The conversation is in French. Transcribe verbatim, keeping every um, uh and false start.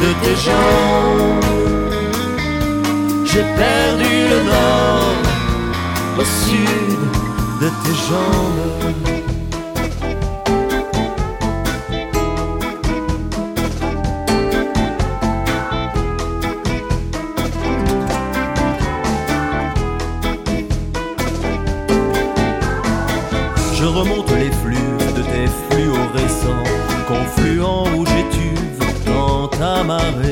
de tes jambes. J'ai perdu le nord au sud de tes jambes. Je remonte les flux de tes fluorescents, confluents où j'étuve dans ta marée.